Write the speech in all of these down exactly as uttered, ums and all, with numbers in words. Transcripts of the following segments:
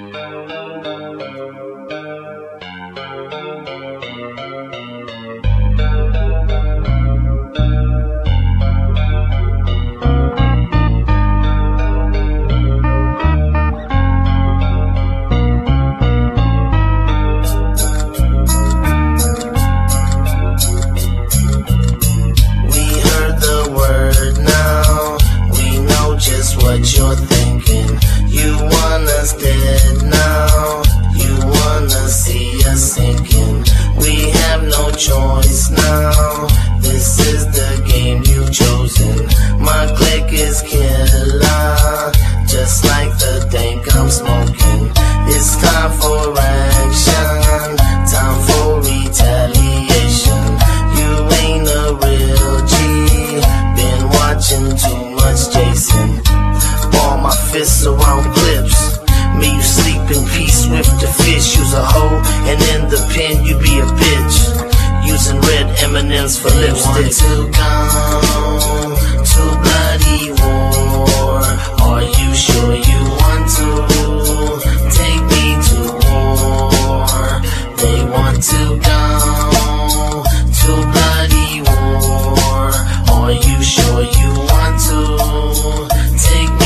What you're thinking, you want us dead now, you wanna see us sinking, we have no choice now, this is the game you've chosen, my clique is killer, just like the dank I'm smoking, it's time for action, time for retaliation, you ain't a real G, been watching too much Jason. My fists around clips. Me, you sleep in peace with the fish. Use a hoe, and in the pen you be a bitch. Using red M and M's for lipstick. To go to bloody war. Are you sure you want to take me to war? They want to go to bloody war. Are you sure you want to take me?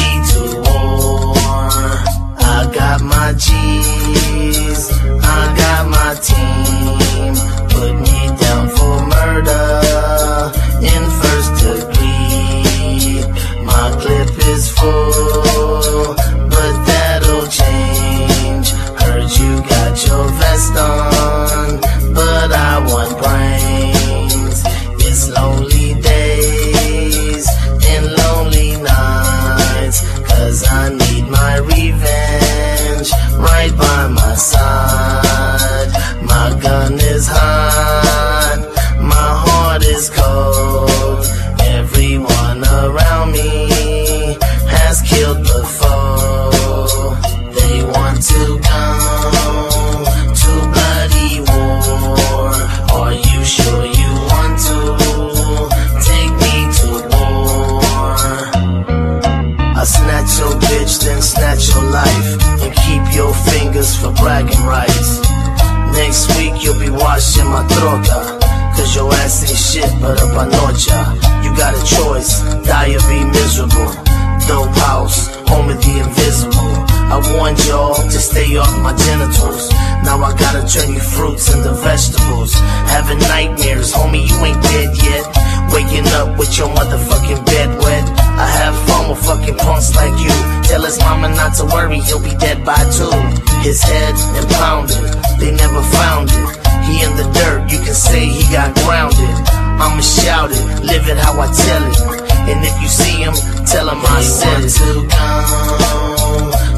I got my G's, I got my team, put me down for murder in first degree. My clip is full, but that'll change. Heard you got your vest on, but I want brains. It's lonely days and lonely nights, cause I need my revenge right by my side. My gun is hot, my heart is cold. Everyone around me has killed before. They want to go to bloody war. Are you sure you want to take me to war? I snatch your bitch, then snatch your life, and keep your fingers for bragging rights. Next week you'll be washing my troca, cause your ass ain't shit but a panocha. You got a choice, die or be miserable. Dope house, home of the invisible. I warned y'all to stay off my genitals. Now I gotta turn you fruits into vegetables. Having nightmares, homie, you ain't dead yet. Waking up with your motherfucking bed wet. I have fun with fucking punks like you. Tell his mama not to worry, he'll be dead by two. His head impounded, they never found it. He in the dirt, you can say he got grounded. I'ma shout it, live it how I tell it. And if you see him, tell him I said it. To go